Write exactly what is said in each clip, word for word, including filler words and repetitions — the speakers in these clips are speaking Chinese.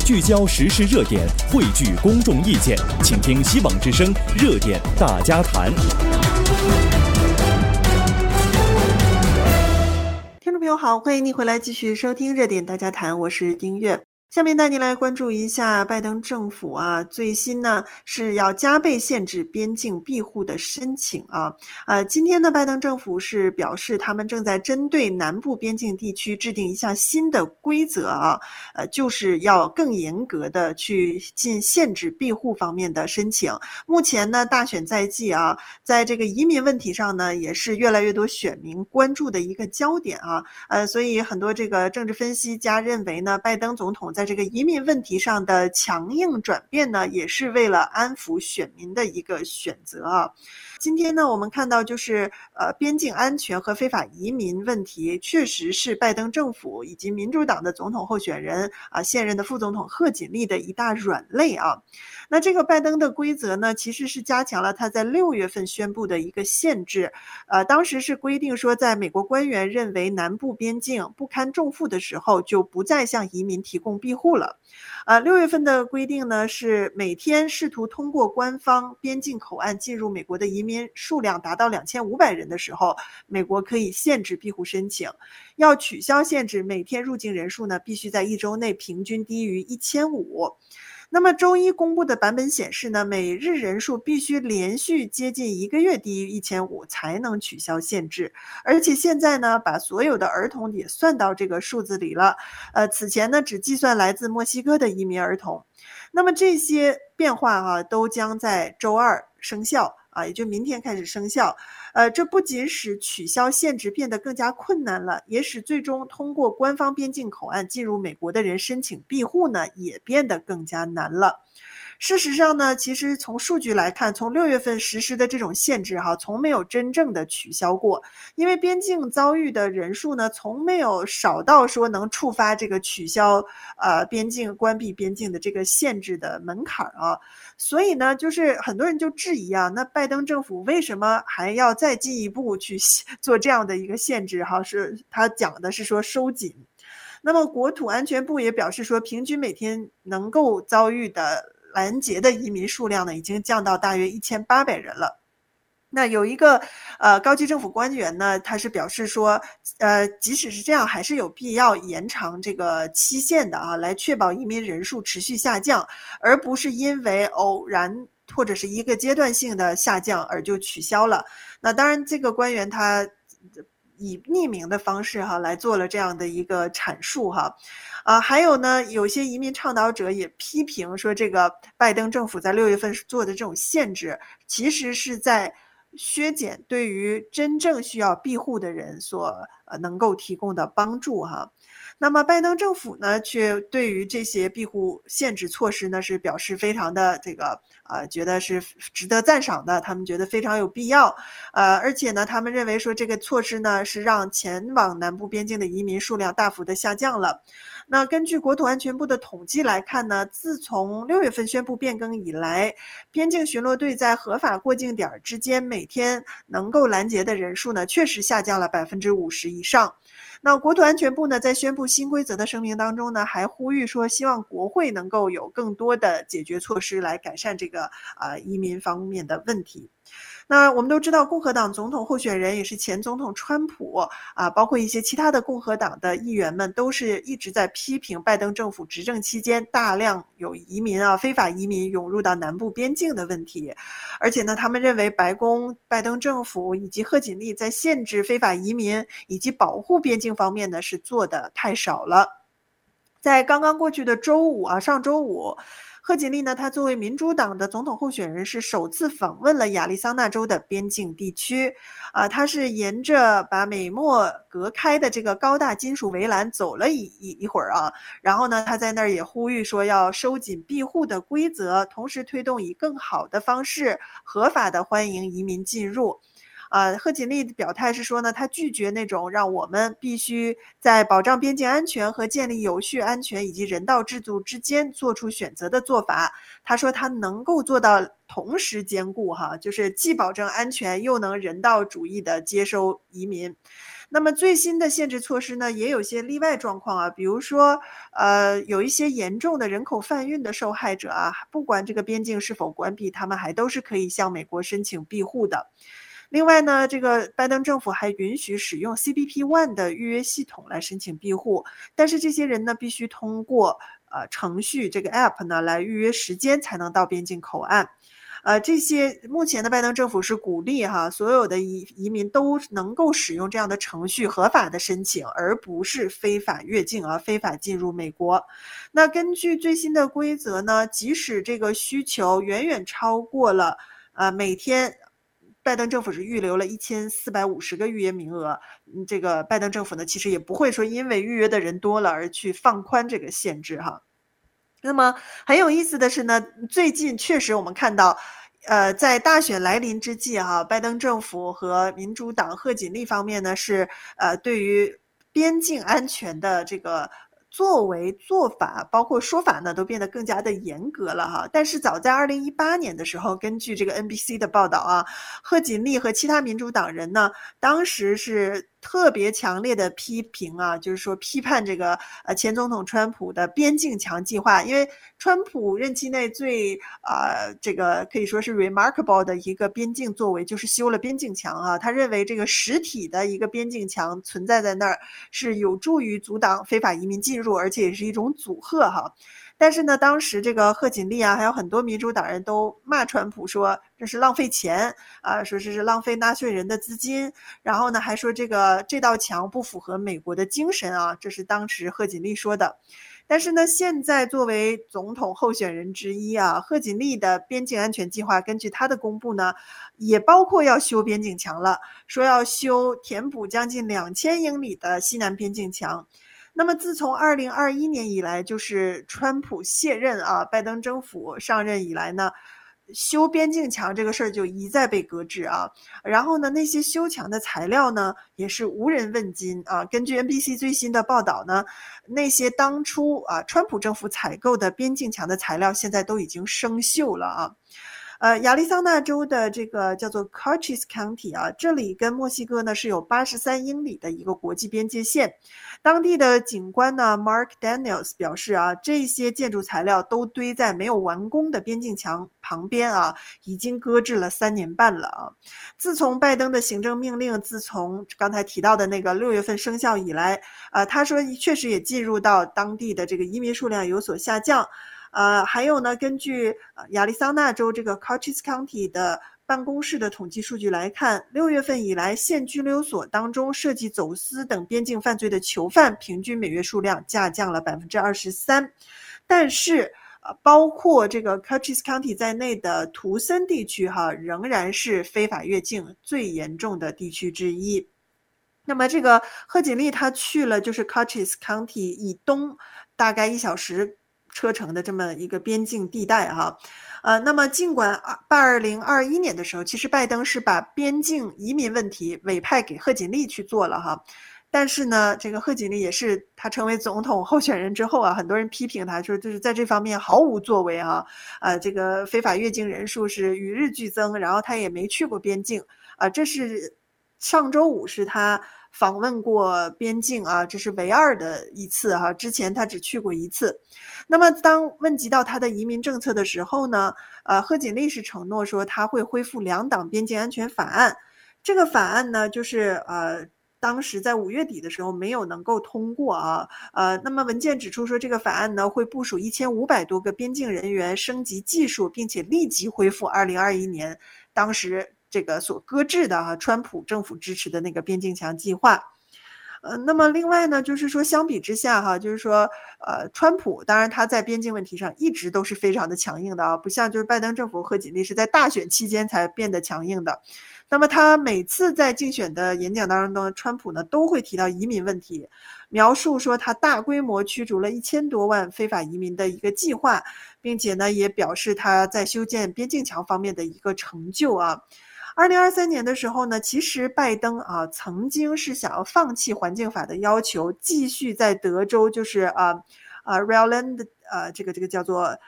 聚焦时事热点，汇聚公众意见，请听希望之声热点大家谈。 听众朋友好，欢迎您回来继续收听热点大家谈，我是丁月。下面带您来关注一下拜登政府啊，最新呢是要加倍限制边境庇护的申请啊。呃，今天呢，拜登政府是表示他们正在针对南部边境地区制定一项新的规则啊，呃，就是要更严格的去进限制庇护方面的申请。目前呢，大选在即啊，在这个移民问题上呢，也是越来越多选民关注的一个焦点啊。呃，所以很多这个政治分析家认为呢，拜登总统在这个移民问题上的强硬转变呢，也是为了安抚选民的一个选择啊。今天呢，我们看到就是呃，边境安全和非法移民问题确实是拜登政府以及民主党的总统候选人啊，现任的副总统贺锦丽的一大软肋啊。那这个拜登的规则呢，其实是加强了他在六月份宣布的一个限制，呃，当时是规定说，在美国官员认为南部边境不堪重负的时候，就不再向移民提供庇护了。呃，六月份的规定呢，是每天试图通过官方边境口岸进入美国的移民数量达到两千五百人的时候，美国可以限制庇护申请。要取消限制，每天入境人数呢，必须在一周内平均低于一千五百。那么周一公布的版本显示呢，每日人数必须连续接近一个月低于一千五百才能取消限制，而且现在呢，把所有的儿童也算到这个数字里了。呃，此前呢，只计算来自墨西哥的移民儿童。那么这些变化啊，都将在周二生效啊，也就明天开始生效。呃，这不仅使取消限制变得更加困难了，也使最终通过官方边境口岸进入美国的人申请庇护呢，也变得更加难了。事实上呢，其实从数据来看，从六月份实施的这种限制哈，从没有真正的取消过，因为边境遭遇的人数呢，从没有少到说能触发这个取消呃边境关闭边境的这个限制的门槛啊。所以呢，就是很多人就质疑啊，那拜登政府为什么还要再进一步去做这样的一个限制哈？是他讲的是说收紧。那么国土安全部也表示说，平均每天能够遭遇的拦截的移民数量呢，已经降到大约一千八百人了。那有一个呃高级政府官员呢，他是表示说，呃，即使是这样，还是有必要延长这个期限的啊，来确保移民人数持续下降，而不是因为偶然或者是一个阶段性的下降而就取消了。那当然，这个官员他以匿名的方式哈来做了这样的一个阐述哈，啊，还有呢，有些移民倡导者也批评说，这个拜登政府在六月份做的这种限制，其实是在削减对于真正需要庇护的人所呃能够提供的帮助哈。那么拜登政府呢，却对于这些庇护限制措施呢，是表示非常的这个呃，觉得是值得赞赏的，他们觉得非常有必要。呃，而且呢，他们认为说这个措施呢，是让前往南部边境的移民数量大幅的下降了。那根据国土安全部的统计来看呢，自从六月份宣布变更以来，边境巡逻队在合法过境点之间每天能够拦截的人数呢，确实下降了百分之五十以上。那国土安全部呢，在宣布新规则的声明当中呢，还呼吁说，希望国会能够有更多的解决措施来改善这个啊、呃、移民方面的问题。那我们都知道，共和党总统候选人也是前总统川普啊，包括一些其他的共和党的议员们，都是一直在批评拜登政府执政期间大量有移民啊、非法移民涌入到南部边境的问题。而且呢，他们认为白宫、拜登政府以及贺锦丽在限制非法移民以及保护边境方面呢，是做的太少了。在刚刚过去的周五啊，上周五，贺锦丽呢，她作为民主党的总统候选人，是首次访问了亚利桑那州的边境地区。啊，她是沿着把美墨隔开的这个高大金属围栏走了一一一会儿啊，然后呢，她在那儿也呼吁说要收紧庇护的规则，同时推动以更好的方式合法的欢迎移民进入。啊，贺锦丽的表态是说呢，他拒绝那种让我们必须在保障边境安全和建立有序安全以及人道制度之间做出选择的做法。他说他能够做到同时兼顾哈，就是既保证安全又能人道主义的接收移民。 那么最新的限制措施呢，也有些例外状况啊，比如说，呃，有一些严重的人口贩运的受害者啊，不管这个边境是否关闭，他们还都是可以向美国申请庇护的。另外呢，这个拜登政府还允许使用 C B P One 的预约系统来申请庇护，但是这些人呢，必须通过呃程序这个 App 呢来预约时间才能到边境口岸。呃，这些目前的拜登政府是鼓励哈所有的移移民都能够使用这样的程序合法的申请，而不是非法越境啊，非法进入美国。那根据最新的规则呢，即使这个需求远远超过了呃每天。拜登政府是预留了一千四百五十个预约名额，这个拜登政府呢，其实也不会说因为预约的人多了而去放宽这个限制哈。那么很有意思的是呢，最近确实我们看到，呃，在大选来临之际哈，拜登政府和民主党贺锦丽方面呢是呃对于边境安全的这个作为做法包括说法呢都变得更加的严格了哈。但是早在二零一八年的时候，根据这个 N B C 的报道啊，贺锦丽和其他民主党人呢当时是特别强烈的批评啊，就是说批判这个呃前总统川普的边境墙计划，因为川普任期内最呃这个可以说是 remarkable 的一个边境作为就是修了边境墙啊，他认为这个实体的一个边境墙存在在那儿是有助于阻挡非法移民进入，而且也是一种阻吓哈。但是呢，当时这个贺锦丽啊，还有很多民主党人都骂川普说这是浪费钱啊，说这是浪费纳税人的资金，然后呢还说这个这道墙不符合美国的精神啊，这是当时贺锦丽说的。但是呢，现在作为总统候选人之一啊，贺锦丽的边境安全计划根据他的公布呢，也包括要修边境墙了，说要修填补将近两千英里的西南边境墙。那么自从二零二一年以来，就是川普卸任啊，拜登政府上任以来呢，修边境墙这个事儿就一再被搁置啊。然后呢，那些修墙的材料呢，也是无人问津啊。根据 N B C 最新的报道呢，那些当初啊川普政府采购的边境墙的材料，现在都已经生锈了啊。呃，亚利桑那州的这个叫做 Cochise County 啊，这里跟墨西哥呢是有八十三英里的一个国际边界线。当地的警官呢 Mark Daniels 表示啊，这些建筑材料都堆在没有完工的边境墙旁边啊，已经搁置了三年半了啊。自从拜登的行政命令自从刚才提到的那个六月份生效以来，呃，他说确实也进入到当地的这个移民数量有所下降。呃，还有呢，根据亚利桑那州这个 Cochise County 的办公室的统计数据来看，六月份以来县拘留所当中涉及走私等边境犯罪的囚犯平均每月数量下降了 百分之二十三， 但是呃，包括这个 Cochise County 在内的图森地区哈，仍然是非法越境最严重的地区之一。那么这个贺锦丽她去了就是 Cochise County 以东大概一小时车程的这么一个边境地带哈，呃，那么尽管二零二一年的时候，其实拜登是把边境移民问题委派给贺锦丽去做了哈，但是呢，这个贺锦丽也是他成为总统候选人之后啊，很多人批评他说就是在这方面毫无作为啊，呃，这个非法越境人数是与日俱增，然后他也没去过边境啊、呃，这是上周五是他访问过边境啊，这是唯二的一次哈、啊，之前他只去过一次。那么当问及到他的移民政策的时候呢，呃，贺锦丽是承诺说他会恢复两党边境安全法案。这个法案呢，就是呃，当时在五月底的时候没有能够通过啊，呃，那么文件指出说这个法案呢会部署一千五百多个边境人员升级技术，并且立即恢复二零二一年当时这个所搁置的啊，川普政府支持的那个边境墙计划。呃，那么另外呢，就是说相比之下哈，就是说呃，川普当然他在边境问题上一直都是非常的强硬的啊，不像就是拜登政府贺锦丽是在大选期间才变得强硬的。那么他每次在竞选的演讲当中，川普呢都会提到移民问题，描述说他大规模驱逐了一千多万非法移民的一个计划，并且呢也表示他在修建边境墙方面的一个成就啊。二零二三年的时候呢，其实拜登啊曾经是想要放弃环境法的要求，继续在德州就是啊啊 Rhode Island 呃这个这个叫做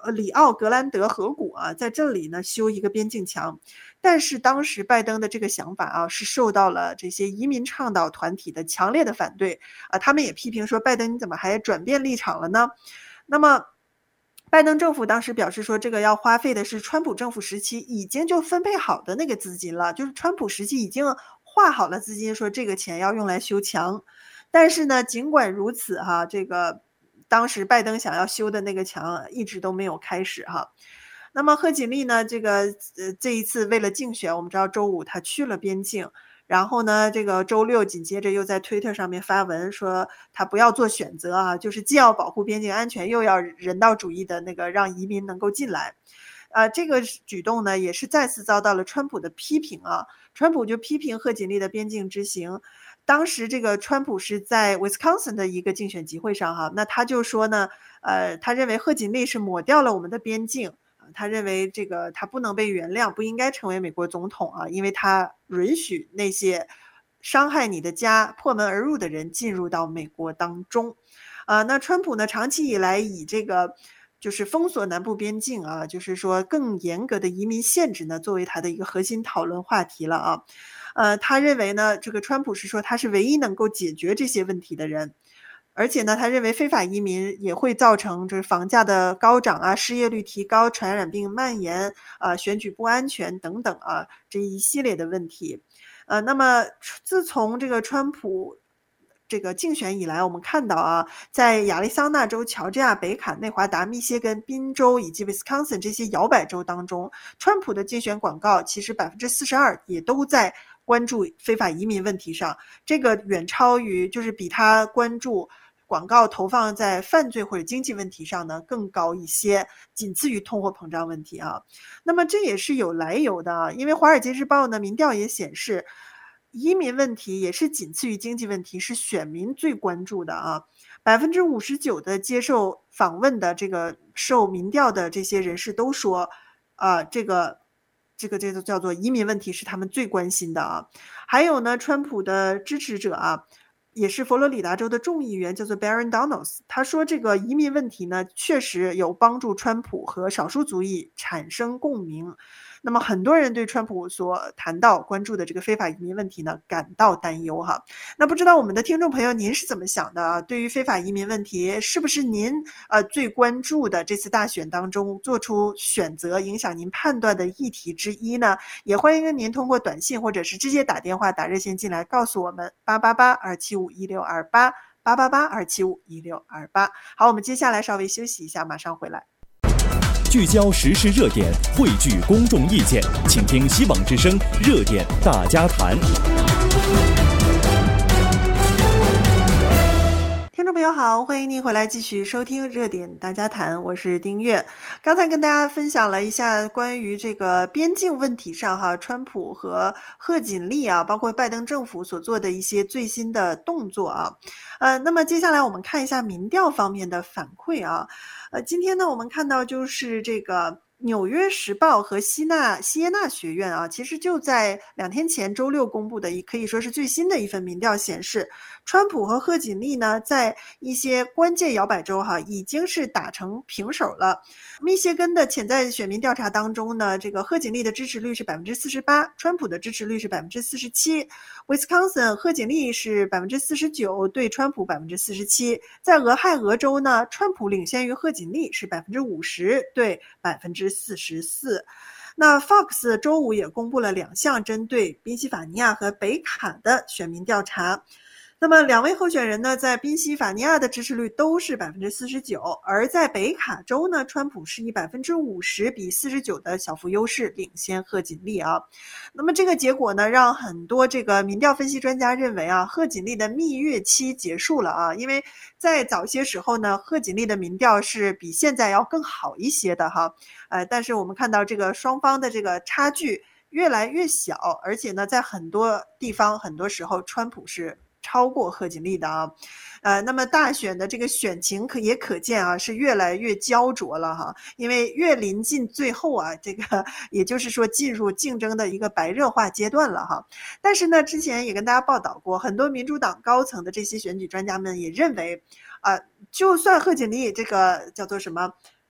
呃里奥格兰德河谷啊，在这里呢修一个边境墙。但是当时拜登的这个想法啊，是受到了这些移民倡导团体的强烈的反对啊，他们也批评说，拜登你怎么还转变立场了呢？那么拜登政府当时表示说，这个要花费的是川普政府时期已经就分配好的那个资金了，就是川普时期已经划好了资金，说这个钱要用来修墙。但是呢，尽管如此哈，这个当时拜登想要修的那个墙一直都没有开始哈。那么贺锦丽呢，这个呃这一次为了竞选，我们知道周五他去了边境，然后呢，这个周六紧接着又在推特上面发文说他不要做选择啊，就是既要保护边境安全，又要人道主义的那个让移民能够进来。呃，这个举动呢，也是再次遭到了川普的批评啊。川普就批评贺锦丽的边境之行。当时这个川普是在 Wisconsin 的一个竞选集会上哈，那他就说呢，呃，他认为贺锦丽是抹掉了我们的边境。他认为这个他不能被原谅，不应该成为美国总统啊，因为他允许那些伤害你的家、破门而入的人进入到美国当中。啊，那川普呢，长期以来以这个就是封锁南部边境啊，就是说更严格的移民限制呢，作为他的一个核心讨论话题了啊。呃，他认为呢，这个川普是说他是唯一能够解决这些问题的人。而且呢，他认为非法移民也会造成就是房价的高涨啊，失业率提高，传染病蔓延啊，选举不安全等等啊，这一系列的问题。呃，那么自从这个川普这个竞选以来，我们看到啊，在亚利桑那州、乔治亚、北卡、内华达、密歇根、宾州以及 Wisconsin 这些摇摆州当中，川普的竞选广告其实 百分之四十二 也都在关注非法移民问题上，这个远超于就是比他关注广告投放在犯罪或者经济问题上呢更高一些，仅次于通货膨胀问题啊。那么这也是有来由的啊，因为华尔街日报呢民调也显示，移民问题也是仅次于经济问题，是选民最关注的啊。百分之五十九的接受访问的这个受民调的这些人士都说，啊、呃，这个这个这个叫做移民问题是他们最关心的啊。还有呢，川普的支持者啊。也是佛罗里达州的众议员，叫做 Baron Donalds， 他说这个移民问题呢，确实有帮助川普和少数族裔产生共鸣。那么很多人对川普所谈到关注的这个非法移民问题呢感到担忧哈。那不知道我们的听众朋友您是怎么想的啊？对于非法移民问题，是不是您呃最关注的这次大选当中做出选择影响您判断的议题之一呢？也欢迎您通过短信或者是直接打电话打热线进来告诉我们八八八二七五一六二八八八八二七五一六二八。好，我们接下来稍微休息一下，马上回来。 聚焦时事热点，汇聚公众意见，请听希望之声热点大家谈。 听众朋友好，欢迎您回来继续收听热点大家谈，我是丁月。刚才跟大家分享了一下关于这个边境问题上哈，川普和贺锦丽啊，包括拜登政府所做的一些最新的动作啊。呃，那么接下来我们看一下民调方面的反馈啊。呃，今天呢，我们看到就是这个纽约时报和西纳西耶纳学院啊，其实就在两天前周六公布的一可以说是最新的一份民调显示，川普和贺锦丽呢在一些关键摇摆州哈已经是打成平手了。密歇根的潜在选民调查当中呢，这个贺锦丽的支持率是 百分之四十八， 川普的支持率是 百分之四十七。 Wisconsin 贺锦丽是 百分之四十九 对川普 百分之四十七。 在俄亥俄州呢，川普领先于贺锦丽是 百分之五十 对 百分之四十四。 那 Fox 周五也公布了两项针对宾夕法尼亚和北卡的选民调查。那么两位候选人呢，在宾夕法尼亚的支持率都是 百分之四十九， 而在北卡州呢，川普是以 百分之五十 比四十九的小幅优势领先贺锦丽啊。那么这个结果呢，让很多这个民调分析专家认为啊，贺锦丽的蜜月期结束了啊，因为在早些时候呢，贺锦丽的民调是比现在要更好一些的哈。呃，但是我们看到这个双方的这个差距越来越小，而且呢，在很多地方，很多时候川普是超过贺锦丽的啊。呃，那么大选的这个选情可也可见啊，是越来越焦灼了哈。因为越临近最后啊，这个也就是说进入竞争的一个白热化阶段了哈。但是呢，之前也跟大家报道过，很多民主党高层的这些选举专家们也认为，啊、呃，就算贺锦丽这个叫做什么？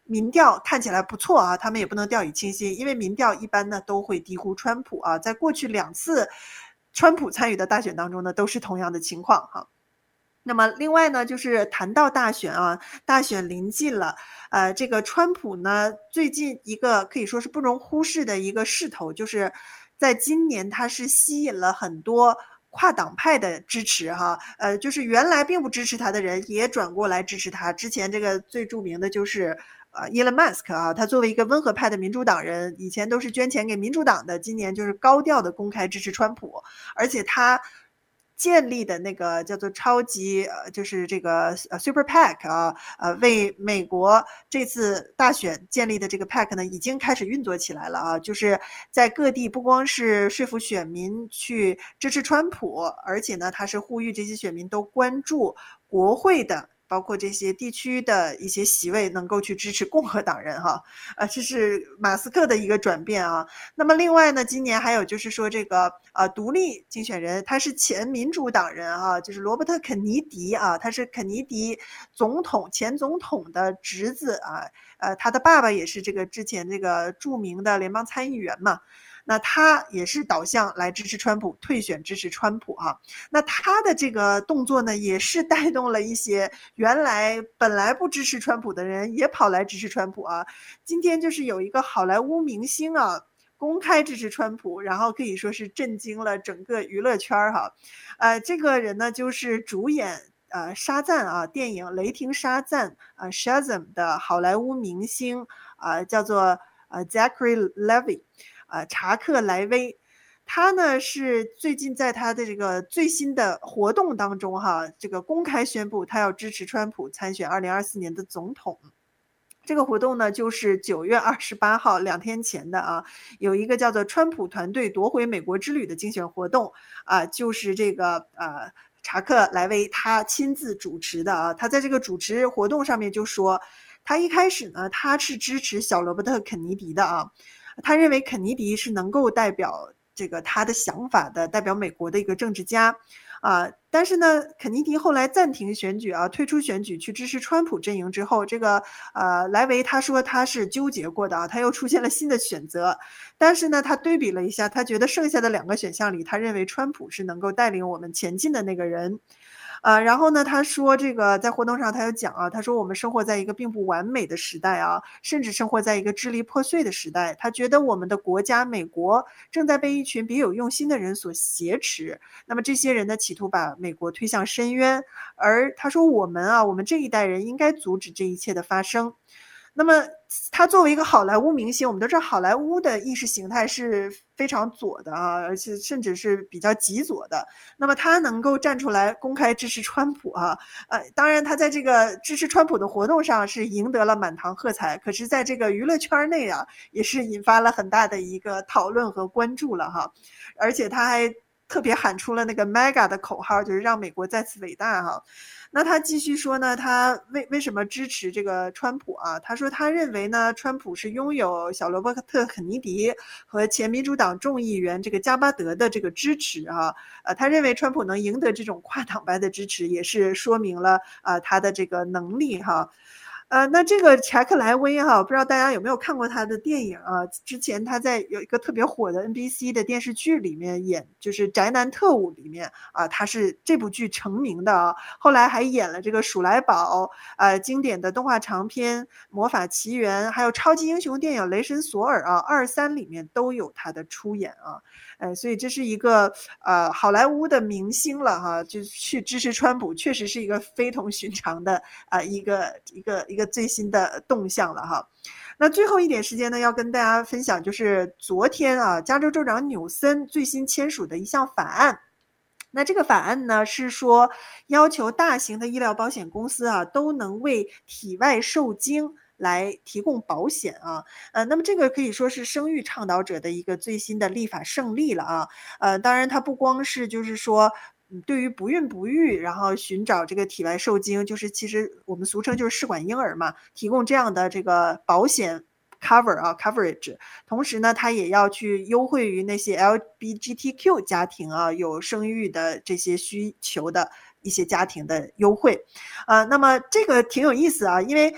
民调看起来不错啊，他们也不能掉以轻心，因为民调一般呢都会低估川普啊，在过去两次川普参与的大选当中呢，都是同样的情况哈。那么另外呢，就是谈到大选啊，大选临近了，呃，这个川普呢，最近一个可以说是不容忽视的一个势头，就是在今年他是吸引了很多跨党派的支持哈，呃，就是原来并不支持他的人也转过来支持他。之前这个最著名的就是呃，Elon Musk 啊，他作为一个温和派的民主党人，以前都是捐钱给民主党的，今年就是高调的公开支持川普，而且他建立的那个叫做超级呃，就是这个呃 Super PAC 啊，呃，为美国这次大选建立的这个 PAC 呢，已经开始运作起来了啊，就是在各地不光是说服选民去支持川普，而且呢，他是呼吁这些选民都关注国会的。包括这些地区的一些席位能够去支持共和党人哈，呃，这是马斯克的一个转变啊。那么另外呢，今年还有就是说这个呃独立竞选人，他是前民主党人啊，就是罗伯特肯尼迪啊，他是肯尼迪总统前总统的侄子啊，呃，他的爸爸也是这个之前这个著名的联邦参议员嘛。那他也是导向来支持川普，退选支持川普啊。那他的这个动作呢，也是带动了一些原来本来不支持川普的人也跑来支持川普啊。今天就是有一个好莱坞明星啊，公开支持川普，然后可以说是震惊了整个娱乐圈哈。呃，这个人呢就是主演呃沙赞啊电影《雷霆沙赞》啊 Shazam 的好莱坞明星啊、呃，叫做呃 Zachary Levi。呃，查克莱威，他呢是最近在他的这个最新的活动当中哈，这个公开宣布他要支持川普参选二零二四年的总统。这个活动呢，就是九月二十八号两天前的啊，有一个叫做川普团队夺回美国之旅的竞选活动啊，就是这个呃查克莱威他亲自主持的啊，他在这个主持活动上面就说，他一开始呢他是支持小罗伯特肯尼迪的啊。他认为肯尼迪是能够代表这个他的想法的，代表美国的一个政治家啊。但是呢，肯尼迪后来暂停选举啊，退出选举去支持川普阵营之后，这个呃莱维他说他是纠结过的啊，他又出现了新的选择。但是呢，他对比了一下，他觉得剩下的两个选项里，他认为川普是能够带领我们前进的那个人。呃，然后呢，他说这个在活动上他有讲啊，他说我们生活在一个并不完美的时代啊，甚至生活在一个支离破碎的时代。他觉得我们的国家美国正在被一群别有用心的人所挟持，那么这些人呢，企图把美国推向深渊。而他说我们啊，我们这一代人应该阻止这一切的发生。那么他作为一个好莱坞明星，我们都知道好莱坞的意识形态是非常左的啊，而且甚至是比较极左的。那么他能够站出来公开支持川普啊，呃，当然他在这个支持川普的活动上是赢得了满堂喝彩，可是在这个娱乐圈内啊，也是引发了很大的一个讨论和关注了哈。而且他还特别喊出了那个 mega 的口号，就是让美国再次伟大哈。那他继续说呢，他为为什么支持这个川普啊？他说他认为呢，川普是拥有小罗伯特肯尼迪和前民主党众议员这个加巴德的这个支持啊，呃，他认为川普能赢得这种跨党派的支持，也是说明了啊、呃、他的这个能力哈。呃，那这个查克莱威哈，不知道大家有没有看过他的电影啊？之前他在有一个特别火的 N B C 的电视剧里面演，就是《宅男特务》里面啊，他是这部剧成名的啊。后来还演了这个《鼠来宝》，呃，经典的动画长片《魔法奇缘》，还有超级英雄电影《雷神索尔》啊，二三里面都有他的出演啊。呃，所以这是一个呃好莱坞的明星了哈，就去支持川普，确实是一个非同寻常的啊、呃、一个一个一个最新的动向了哈。那最后一点时间呢，要跟大家分享，就是昨天啊，加州州长纽森最新签署的一项法案。那这个法案呢，是说要求大型的医疗保险公司啊，都能为体外受精来提供保险啊，呃，那么这个可以说是生育倡导者的一个最新的立法胜利了啊，呃，当然它不光是就是说，嗯，对于不孕不育，然后寻找这个体外受精，就是其实我们俗称就是试管婴儿嘛，提供这样的这个保险。cover 啊 coverage， 同时呢，它也要去优惠于那些 L G B T Q 家庭啊，有生育的这些需求的一些家庭的优惠，呃，那么这个挺有意思啊，因为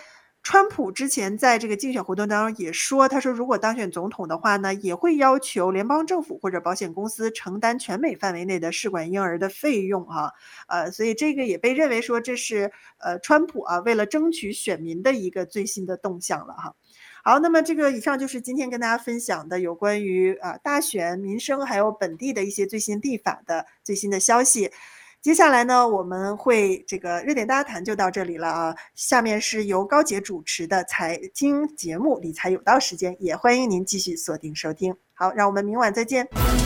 川普之前在这个竞选活动当中也说，他说如果当选总统的话呢，也会要求联邦政府或者保险公司承担全美范围内的试管婴儿的费用啊，呃，所以这个也被认为说这是呃川普啊为了争取选民的一个最新的动向了哈。好，那么这个以上就是今天跟大家分享的有关于呃大选民生还有本地的一些最新立法的最新的消息。接下来呢，我们会这个热点大家谈就到这里了啊。下面是由高杰主持的财经节目《理财有道》时间，也欢迎您继续锁定收听。好，让我们明晚再见。